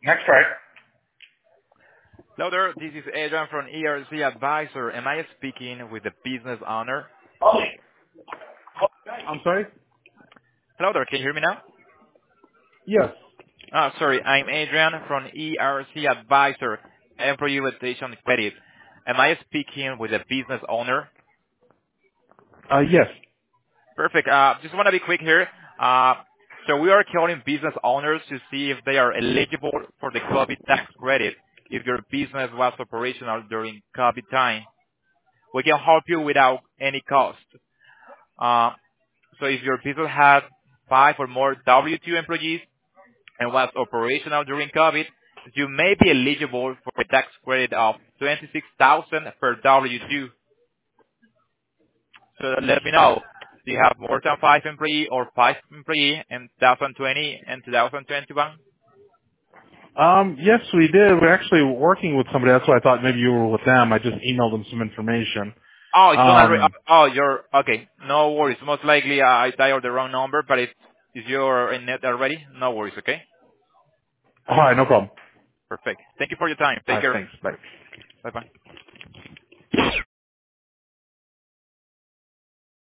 Next try. Hello there, this is Adrian from ERC Advisor. Am I speaking with the business owner? I'm sorry? Hello there, can you hear me now? Yes. Sorry, I'm Adrian from ERC Advisor, Employee Retention Credit. Am I speaking with the business owner? Yes. Perfect. Just want to be quick here. So we are calling business owners to see if they are eligible for the COVID tax credit if your business was operational during COVID time. We can help you without any cost. Uh, So if your business had 5 or more W-2 employees and was operational during COVID, you may be eligible for a tax credit of $26,000 per W-2. So let me know. Do you have more than 5 employees or 5 employees in 2020 and 2021? Yes, we did. We're actually working with somebody. That's why I thought maybe you were with them. I just emailed them some information. Oh, it's not. Um, You're okay. No worries. Most likely I dialed the wrong number, but if you're in it already, no worries. Okay. all right, no problem. Perfect. Thank you for your time. All Take right, care. thanks. Bye. Bye bye.